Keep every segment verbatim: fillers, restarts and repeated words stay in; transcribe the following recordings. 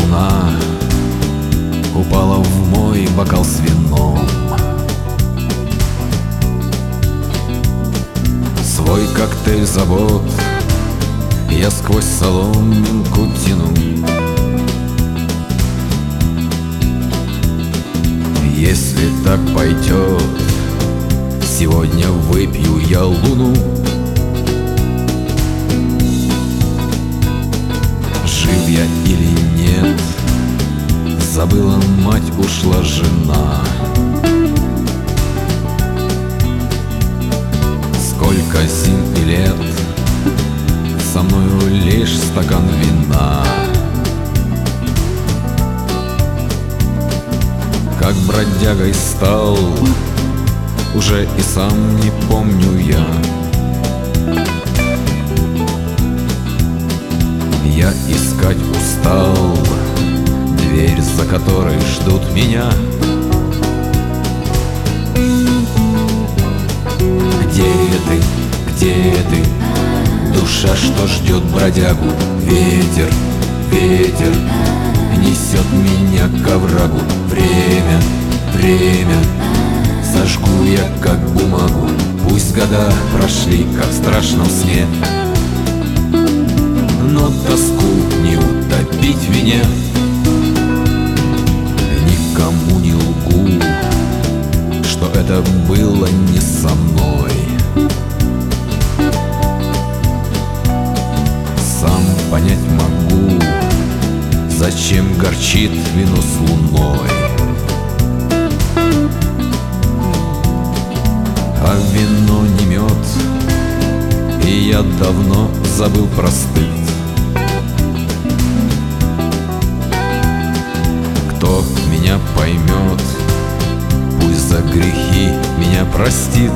луна упала в мой бокал с вином. Свой коктейль забот я сквозь соломинку тяну. Если так пойдет, сегодня выпью я луну. Жив я или нет, забыла мать, ушла жена. Сколько зим и лет, со мною лишь стакан вина. Как бродягой стал, уже и сам не помню я. Я искать устал дверь, за которой ждут меня. Где ты, где ты, душа, что ждет бродягу? Ветер, ветер несет меня к оврагу. Время, время сожгу я, как бумагу. Пусть года прошли, как в страшном сне, но тоску не утопить в вине. Никому не лгу, что это было не со мной. Сам понять могу, зачем горчит вино с луной. А вино не мед, и я давно забыл про стыд. Кто меня поймет, пусть за грехи меня простит.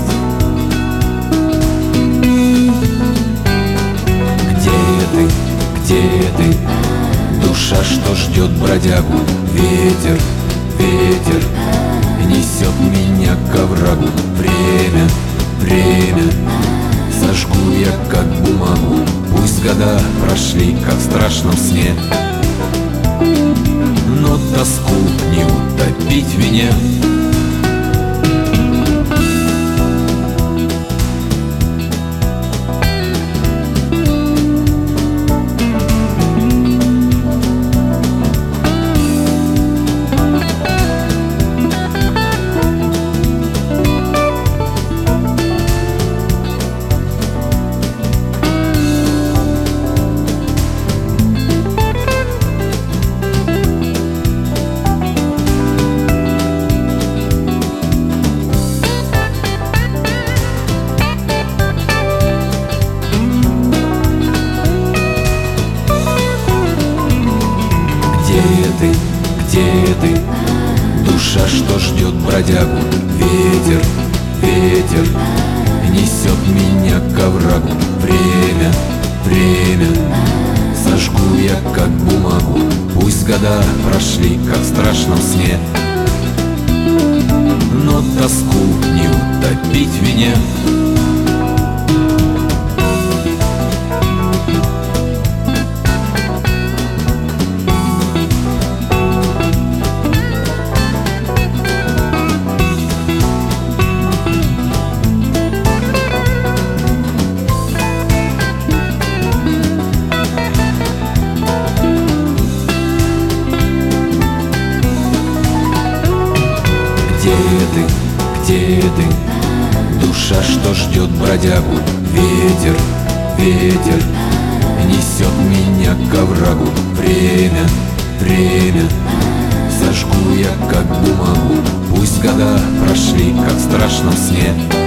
Где ты, где ты, душа, что ждет бродягу? Ветер, ветер несет меня к оврагу. Время, время сожгу я, как бумагу. Пусть года прошли, как в страшном сне, но тоску не утопить в вине. Где ты, где ты, душа, что ждет бродягу? Ветер, ветер несет меня к оврагу. Время, время сожгу я, как бумагу. Пусть года прошли, как в страшном сне, но тоску не утопить в вине. Где ты, где ты, душа, что ждет бродягу? Ветер, ветер несет меня к оврагу. Время, время сожгу я, как бумагу. Пусть года прошли, как в страшном сне,